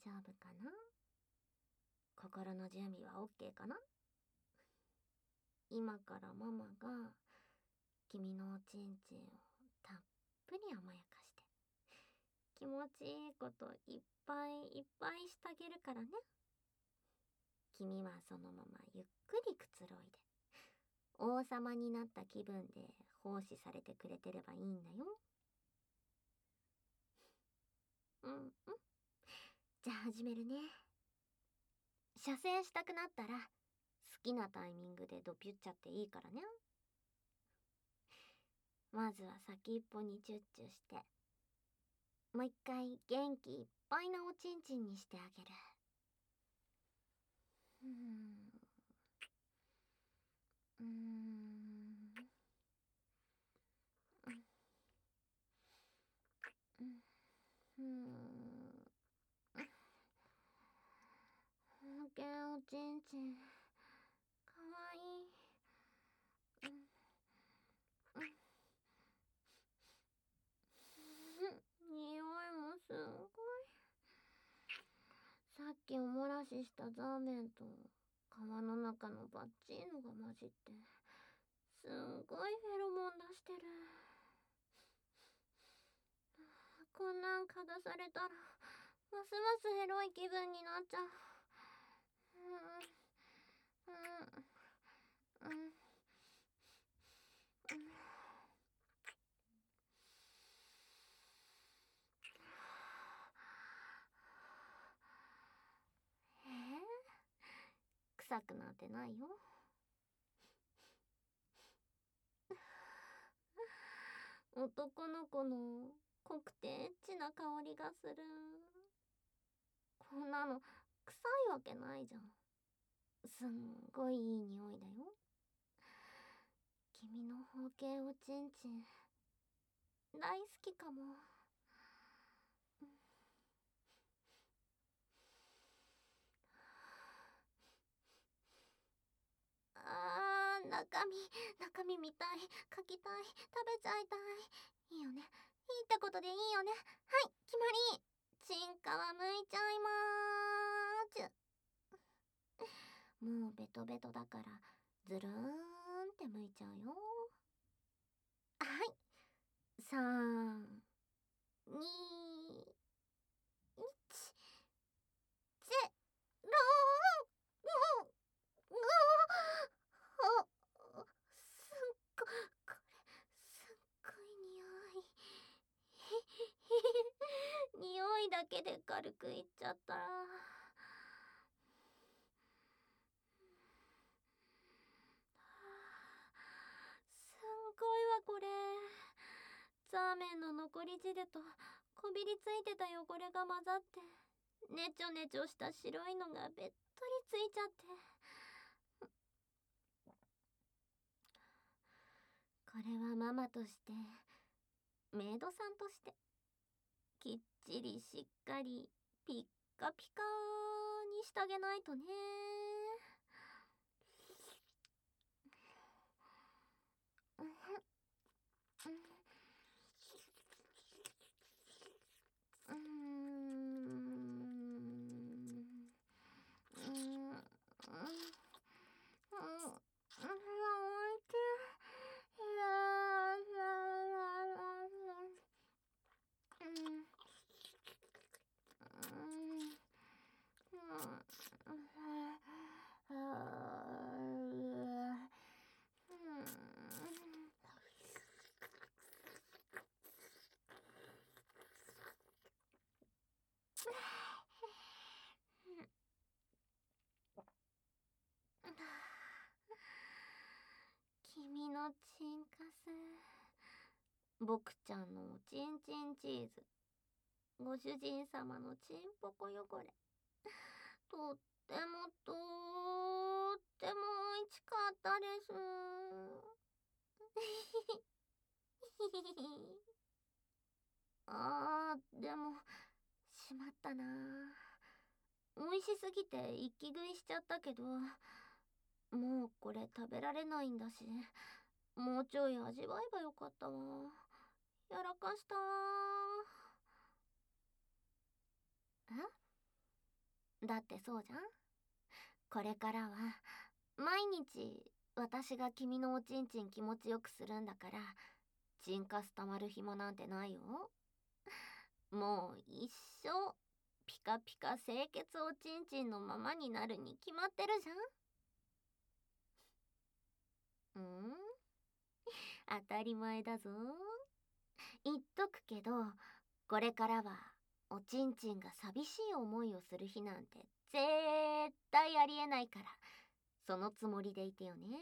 丈夫かな？心の準備は OK かな？今からママが君のおちんちんをたっぷり甘やかして気持ちいいこといっぱいいっぱいしてあげるからね。君はそのままゆっくりくつろいで王様になった気分で奉仕されてくれてればいいんだよ。うんうん。じゃあ始めるね。射精したくなったら好きなタイミングでドピュっちゃっていいからね。まずは先っぽにチュッチュしてもう一回元気いっぱいなおちんちんにしてあげる。けんおちんちんかわいい。匂いもすんごい。さっきおもらししたザーメンと皮の中のバッチーノが混じってすんごいフェロモン出してる。こんなん嗅がされたらますますヘロい気分になっちゃう。臭くなんてないよ。男の子の濃くてエッチな香りがする。こんなの臭いわけないじゃん。すんごいいい匂いだよ。君の包茎おちんちん大好きかも。中身見たい、書きたい、食べちゃいたい。いいよね、いいってことでいいよね。はい、決まり。チンカは剥いちゃいまーす。もうベトベトだからズルーンって剥いちゃうよ。はい、3、2、1、ゼロー。すっご、これ、すっごい匂い。匂いだけで軽くいっちゃったら。すんごいわ、これ。ザーメンの残り汁とこびりついてた汚れが混ざって、ねちょねちょした白いのがべっとりついちゃって。これはママとして、メイドさんとして、きっちりしっかりピッカピカにしてあげないとね。君のチンカス、僕ちゃんのおちんちんチーズ、ご主人様のちんぽこ汚れ、とってもとっても美味しかったです。でもしまったな。美味しすぎて一気食いしちゃったけど、もうこれ食べられないんだし、もうちょい味わえばよかったわ。やらかした。え？ だってそうじゃん。これからは毎日私が君のおちんちん気持ちよくするんだから、チンカス溜まる暇なんてないよ。もう一生ピカピカ清潔おちんちんのままになるに決まってるじゃん。当たり前だぞ。言っとくけど、これからはおちんちんが寂しい思いをする日なんて絶対ありえないから、そのつもりでいてよね。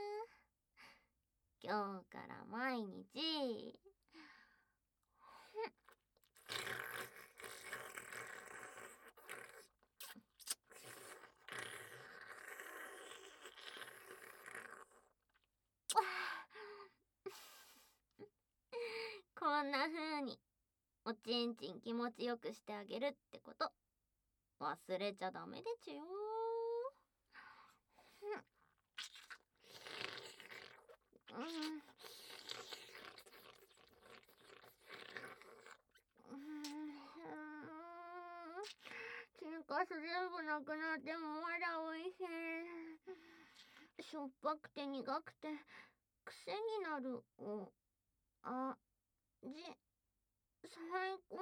今日から毎日こんな風におちんちん気持ちよくしてあげるってこと忘れちゃダメでちゅよ。チンカス全部なくなってもまだ美味しい。しょっぱくて苦くて癖になるお味最高。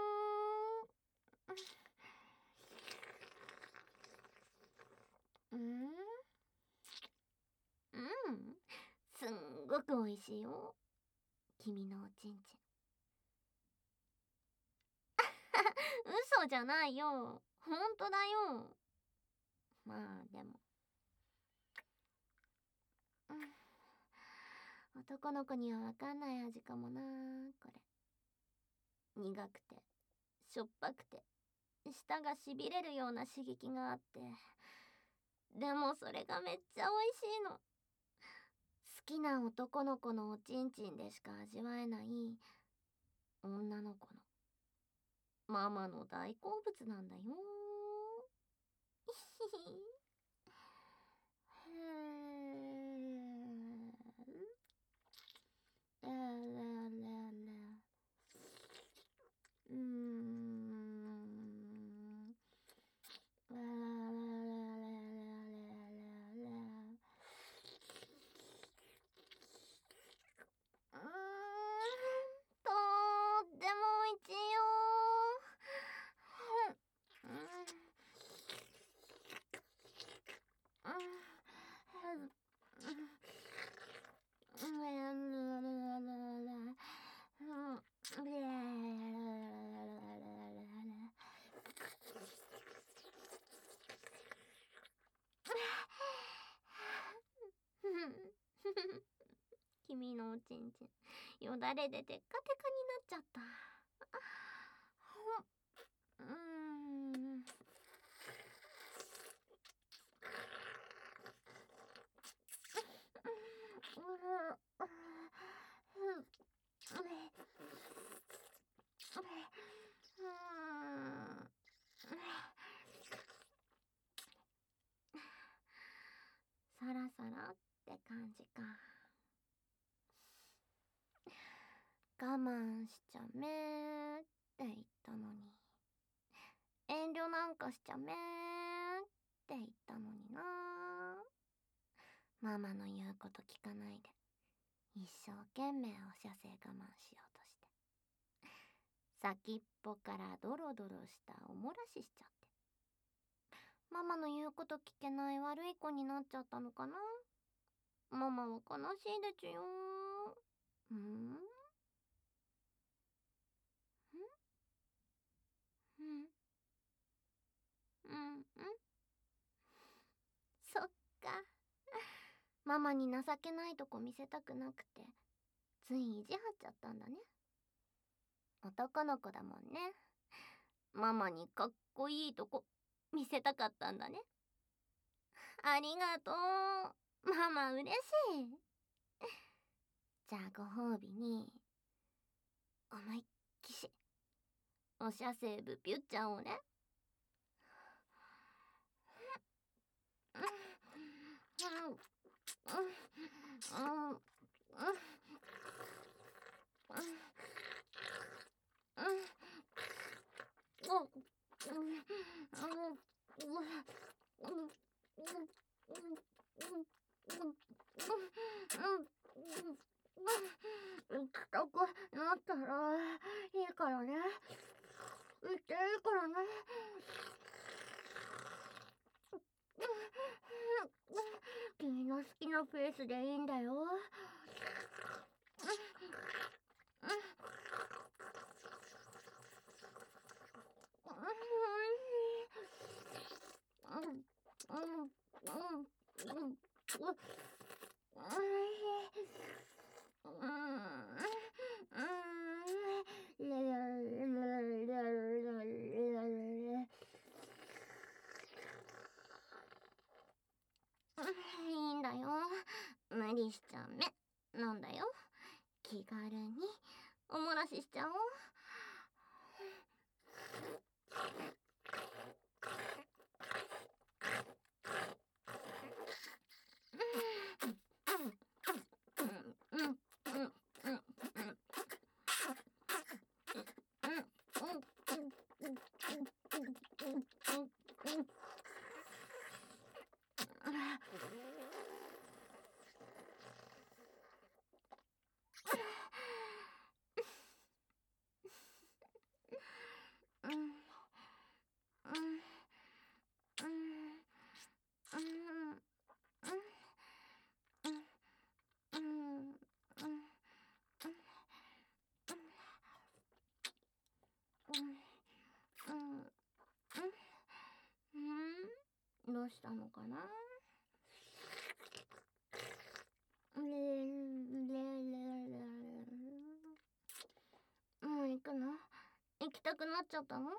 すんごく美味しいよ、君のおちんちん。嘘じゃないよ、ほんとだよ。まあでも、男の子にはわかんない味かもな、これ。苦くてしょっぱくて舌がしびれるような刺激があって、でもそれがめっちゃ美味しいの。好きな男の子のおちんちんでしか味わえない女の子のママの大好物なんだよ。とっても美味しいよ。君のおちんちんよだれでテッカテカになっちゃった。サラサラって感じか。我慢しちゃめーって言ったのに、遠慮なんかしちゃめーって言ったのにな。ママの言うこと聞かないで一生懸命お射精我慢しようとして、先っぽからドロドロしたおもらししちゃって、ママの言うこと聞けない悪い子になっちゃったのかな。ママは悲しいでちゅよ。そっか。ママに情けないとこ見せたくなくて、つい意地張っちゃったんだね。男の子だもんね。ママにかっこいいとこ見せたかったんだね。ありがとう。ママ嬉しい。じゃあご褒美に、思いっきし、お射精部ピュッちゃんをね。 行きたくなったらいいからね。行っていいからね。君の好きなペースでいいんだよ。いいんだよ。無理しちゃめ。なんだよ。気軽におもらししちゃおう。どうしたのかな。もう行くの？行きたくなっちゃったの？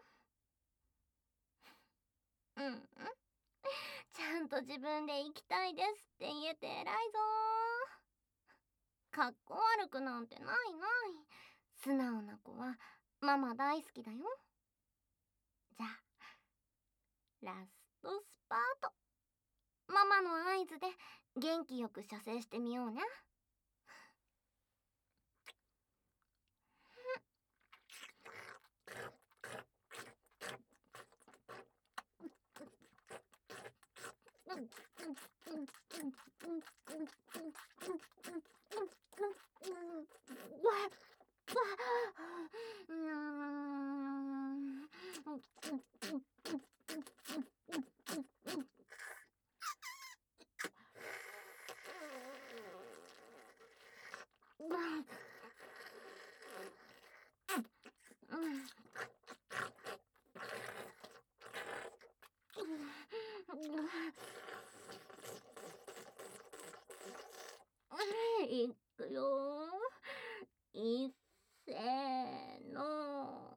ちゃんと自分で行きたいですって言えて偉いぞー。かっこ悪くなんてないない。素直な子はママ大好きだよ。じゃあラストスパート。ママの合図で元気よく射精してみようね。いくよー。いっせーの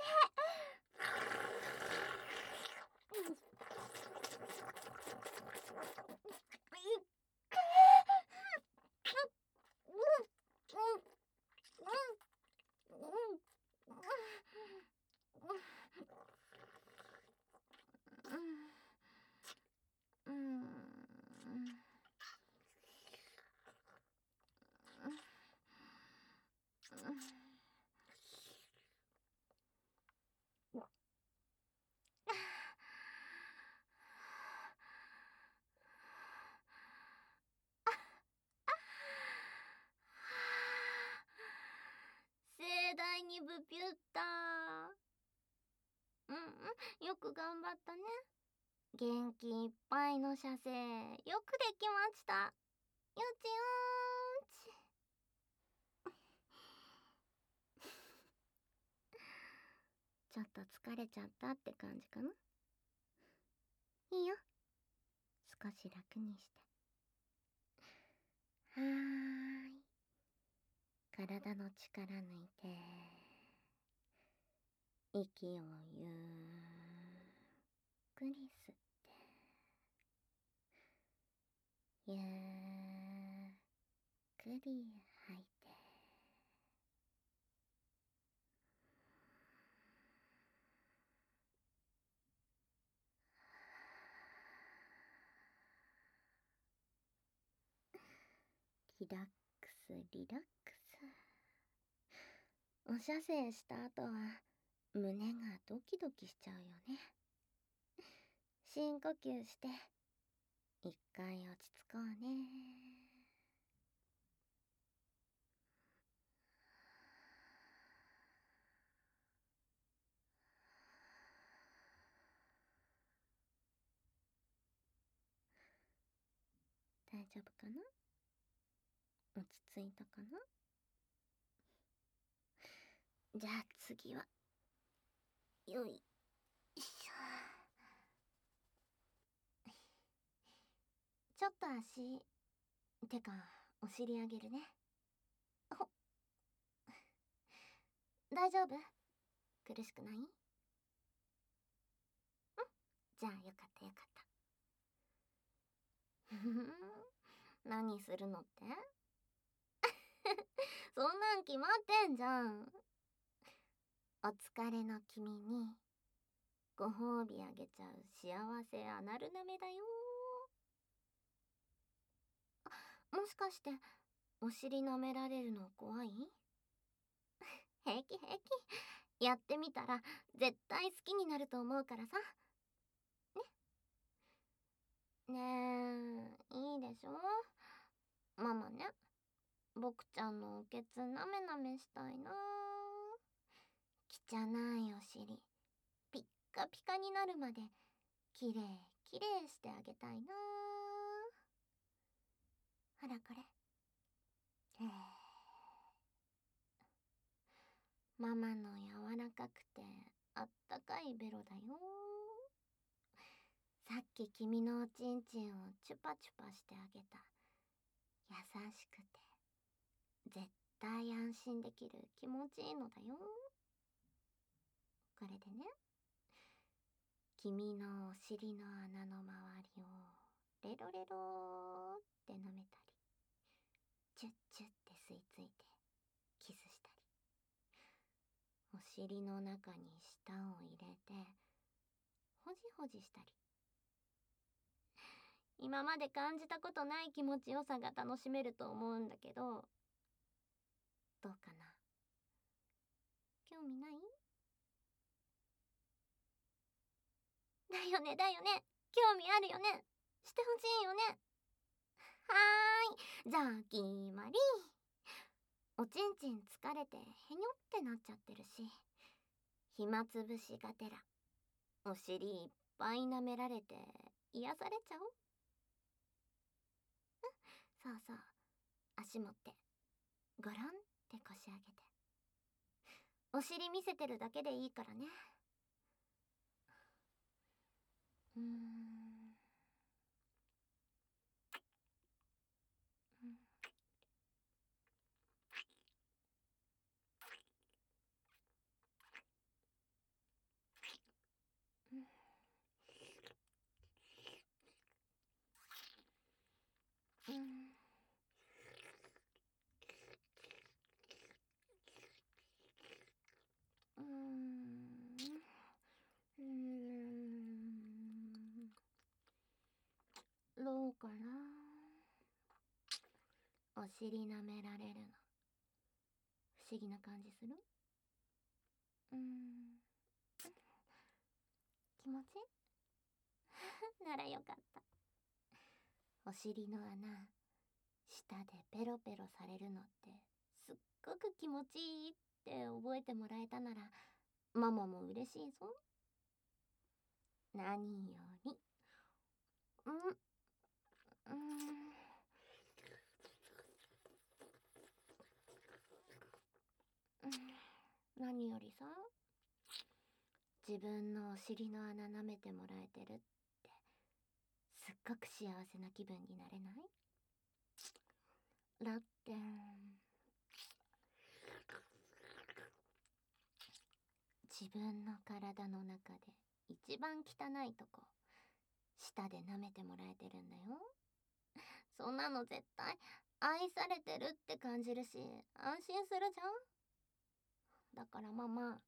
盛大にブピュッター。よく頑張ったね。元気いっぱいの射精よくできました。よちよーんち。ちょっと疲れちゃったって感じかな。いいよ、少し楽にして。はーい、体の力抜いて息をゆっくり吸ってゆっくり吐いて。リラックスリラックス。お射精した後は胸がドキドキしちゃうよね。 深呼吸して一回落ち着こうね。大丈夫かな？落ち着いたかな？じゃあ次はよいしょ。ちょっと足てかお尻上げるね。ほ大丈夫？苦しくない？じゃあよかったよかった。ふふん、何するのって？そんなん決まってんじゃん。お疲れの君にご褒美あげちゃう幸せアナル舐めだよ。もしかしてお尻舐められるの怖い？平気平気。やってみたら絶対好きになると思うからさ。ねえ、いいでしょ？ママね、僕ちゃんのおけつなめなめしたいな。汚いお尻ピッカピカになるまできれいきれいしてあげたいな。ほらこれ。ママの柔らかくてあったかいベロだよ。さっき君のおちんちんをチュパチュパしてあげた。優しくて絶対安心できる気持ちいいのだよ。これでね、君のお尻の穴の周りをレロレローって舐めたり、チュッチュって吸い付いてキスしたり、お尻の中に舌を入れてほじほじしたり、今まで感じたことない気持ちよさが楽しめると思うんだけど、どうかな？興味ない？だよねだよね、興味あるよね、してほしいよね。はーい、じゃあ決まり。おちんちん疲れてへにょってなっちゃってるし、暇つぶしがてらお尻いっぱい舐められて癒されちゃおう。そうそう、足持ってゴロンって腰上げて、お尻見せてるだけでいいからね。うーん、うん、うん、うん、どうかな？お尻舐められるの不思議な感じする？気持ちならよかった。お尻の穴舌でペロペロされるのってすっごく気持ちいいって覚えてもらえたならママも嬉しいぞ。何より。うん、何よりさ、自分のお尻の穴舐めてもらえてるってすっごく幸せな気分になれない？だって自分の体の中で一番汚いとこ舌で舐めてもらえてるんだよ。そんなの絶対愛されてるって感じるし安心するじゃん。だからママ、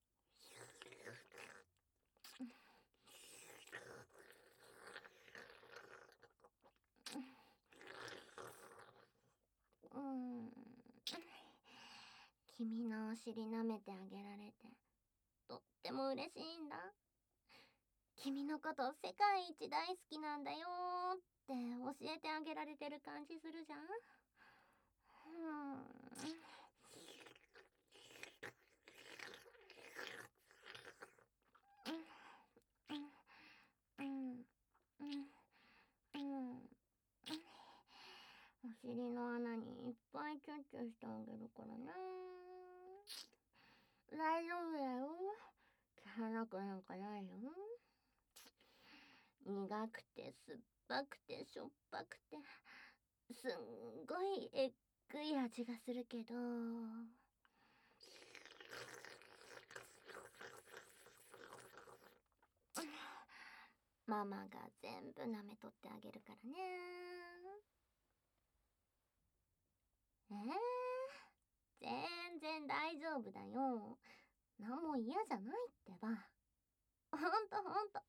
うん、君のお尻舐めてあげられてとっても嬉しいんだ。 君のこと世界一大好きなんだよーって教えてあげられてる感じするじゃん。お尻の穴にいっぱいチュッチュしてあげるからね。大丈夫だよ。汚くなんかないよ。苦くて酸っぱくてしょっぱくてすんごいえっぐい味がするけど、ママが全部舐めとってあげるからね。全然大丈夫だよ。なんも嫌じゃないってば。ほんとほんと。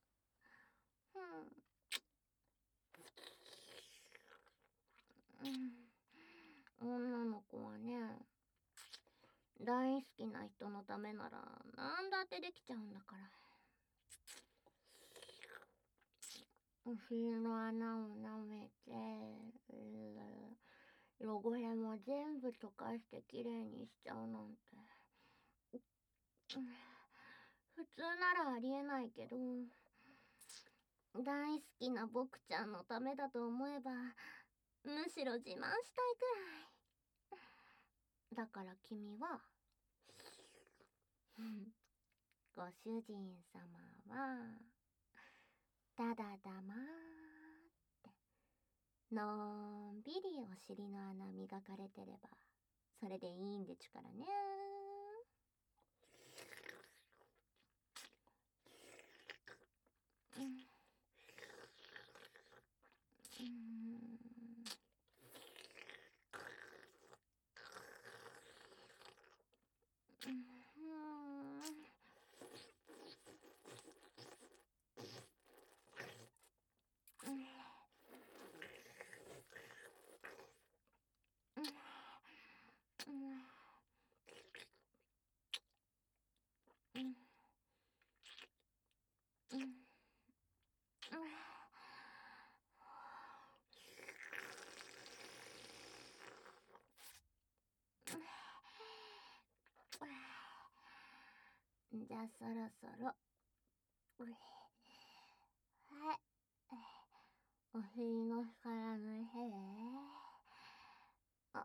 女の子はね、大好きな人のためなら何だってできちゃうんだから。お尻の穴を舐めて、汚れも全部溶かしてきれいにしちゃうなんて。普通ならありえないけど、大好きな僕ちゃんのためだと思えば、むしろ自慢したいくらい。だから君は、ご主人様は、ただ黙ってのんびりお尻の穴磨かれてればそれでいいんでちゅからね。じゃあそろそろ、はい、お尻の力のへあ、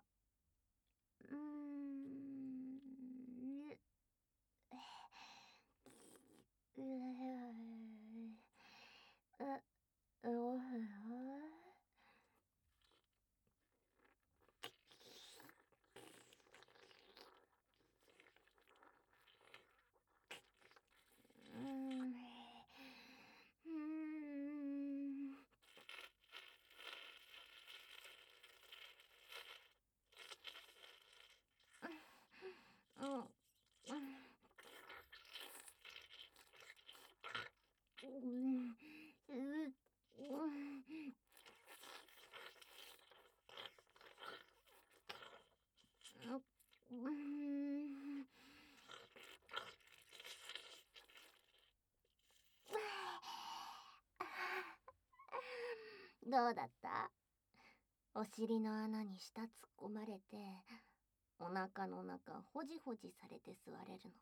どうだった？お尻の穴に舌突っ込まれて、お腹の中ほじほじされて座れるの。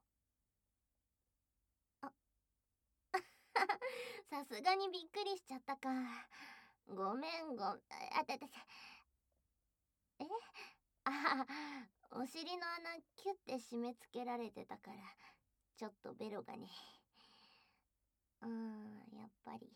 あさすがにびっくりしちゃったか。ごめんあたたえお尻の穴キュッて締め付けられてたから、ちょっとベロがね。やっぱり。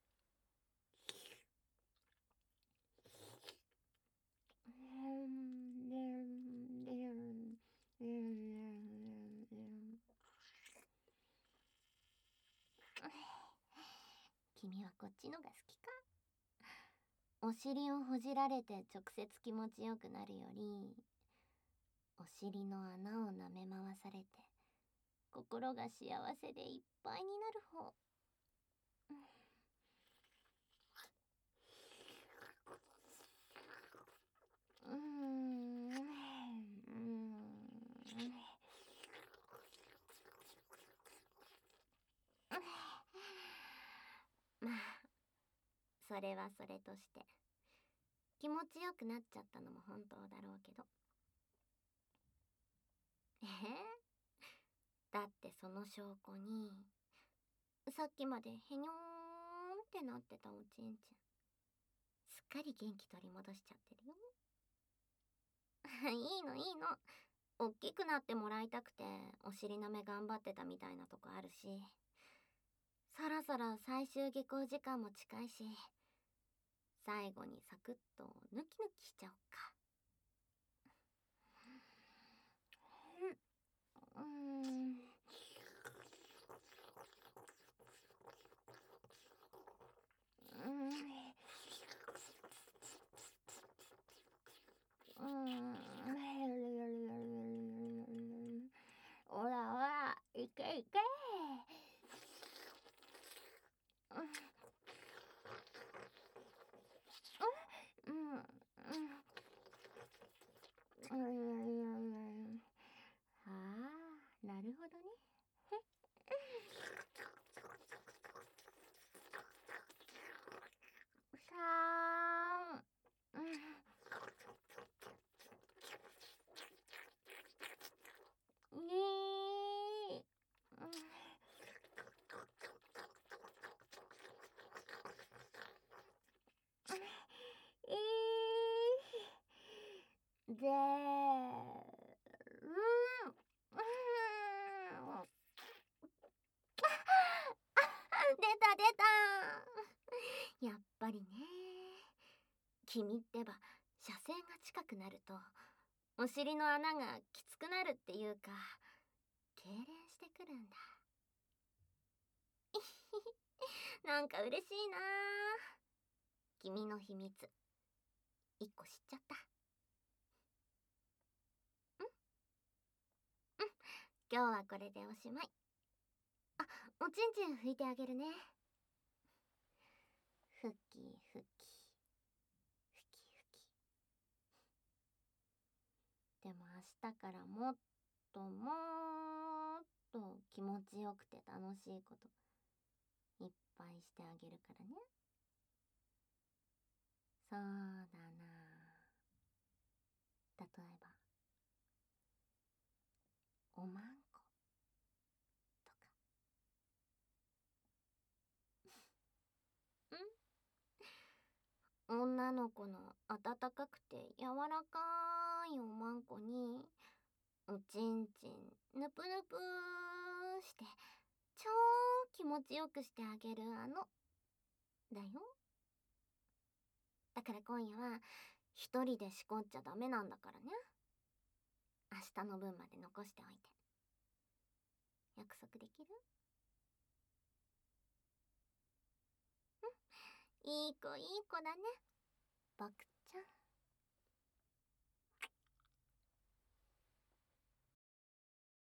君はこっちのが好きか？お尻をほじられて直接気持ちよくなるより、お尻の穴を舐め回されて心が幸せでいっぱいになる方。 それはそれとして、気持ちよくなっちゃったのも本当だろうけど。だってその証拠に、さっきまでへにょーんってなってたおちんちん、すっかり元気取り戻しちゃってるよ。いいのいいの。おっきくなってもらいたくて、お尻舐め頑張ってたみたいなとこあるし、そろそろ最終下校時間も近いし、最後にサクッとヌキヌキしちゃおっか。うーん。おらおら、いけいけ。ああ、なるほどね。さーん。で、出た出た。やっぱりね。君ってば、射精が近くなると、お尻の穴がきつくなるっていうか、痙攣してくるんだ。なんか嬉しいな。君の秘密、一個知っちゃった。今日はこれでおしまい。あ、おちんちん拭いてあげるね。ふきふき。ふきふき。でも明日からもっともっと気持ちよくて楽しいこといっぱいしてあげるからね。そうだな。例えば、おまんことか。女の子の温かくて柔らかいおまんこに、おちんちんぬぷぬぷして超気持ちよくしてあげるだよ。だから今夜は一人でしこっちゃダメなんだからね。明日の分まで残しておいて。約束できる？いい子いい子だね。僕